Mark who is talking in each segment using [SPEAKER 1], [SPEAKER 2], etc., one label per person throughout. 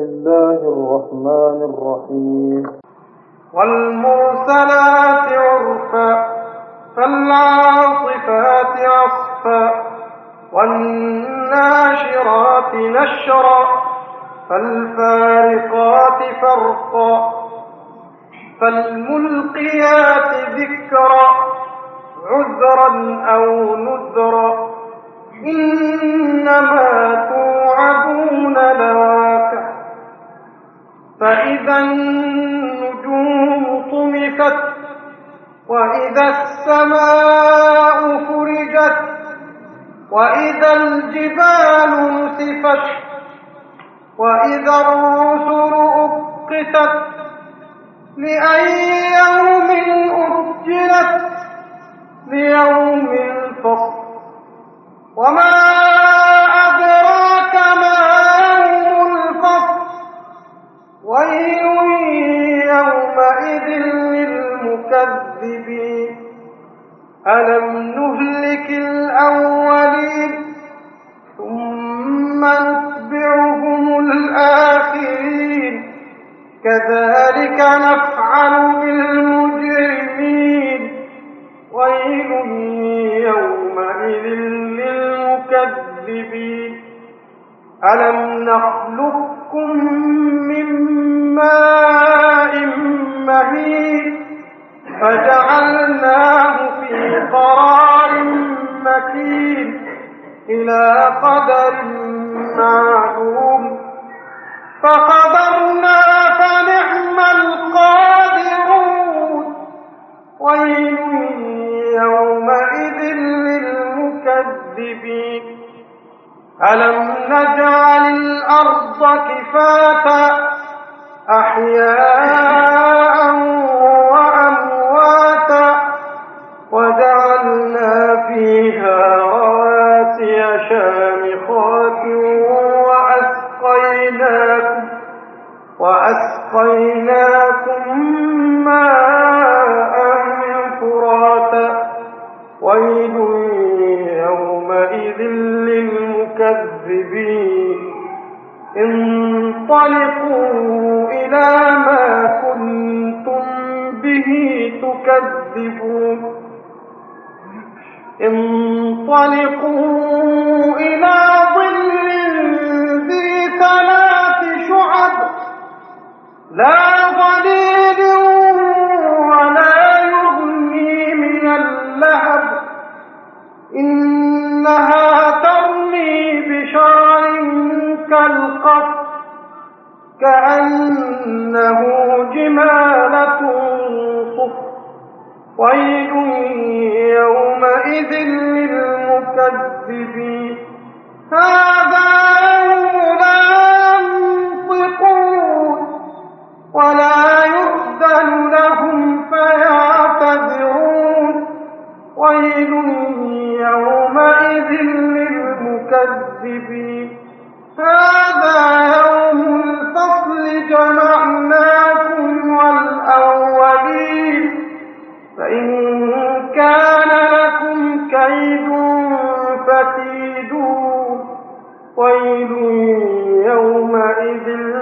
[SPEAKER 1] الله الرحمن الرحيم
[SPEAKER 2] والمرسلات عرفا فالعاصفات عصفا والناشرات نشرا فالفارقات فرقا فالملقيات ذكرا عذرا أو نذرا إنما توعدون لواقع فإذا النجوم طمست وإذا السماء فرجت وإذا الجبال نسفت وإذا الرسل أقتت لأي يوم أجلت ليوم الفصل وما أدراك ما يوم الفصل ويل يومئذ للمكذبين ألم نهلك الأولين ثم نتبعهم الآخرين كذلك نفعل بالمجرمين ويل يومئذ للمكذبين ألم نخلقكم من ماء مهين فجعلناه في قرار مكين إلى قدر معلوم فقدرنا فنعم القادرون ويل يومئذ للمكذبين ألم نجعل الأرض كفاتا أحياء وأمواتا وجعلنا فيها رواسي شامخات وأسقيناكم ماء فراتا ويل يومئذ للمكذبين انطلقوا إلى ما كنتم به تكذبون انطلقوا إلى ظل ذي ثلاث شعب لا ظليل ولا يغني من اللهب إنها ترمي بشرر كالقصر كأنه جمالة صفر ويل يومئذ للمكذبين هذا يوم لا ينطقون ولا يؤذن لهم فيعتذرون ويل يومئذ للمكذبين هذا يوم الفصل جمعناكم والأولين فإن كان لكم كيد فكيدون ويل يومئذ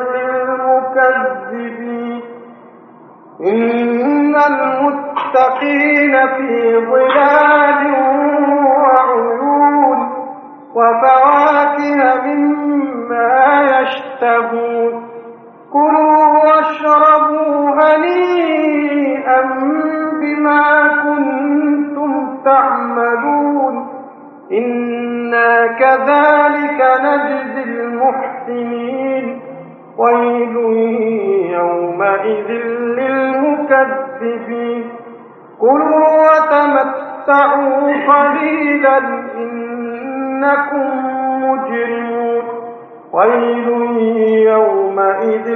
[SPEAKER 2] للمكذبين إن المتقين في ظلال وعيون وفواكه مما يشتهون كلوا واشربوا هنيئا بما كنتم تعملون إنا كذلك نجزي المحسنين ويل يومئذ للمكذبين كلوا وتمتعوا قليلا إنكم مجرمون ويل يومئذ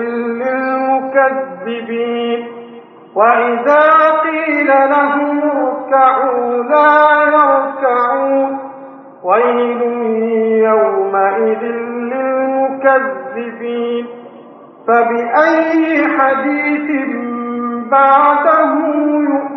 [SPEAKER 2] للمكذبين وإذا قيل لهم اركعوا لا يركعون ويل يومئذ للمكذبين فبأي حديث بعده يؤمنون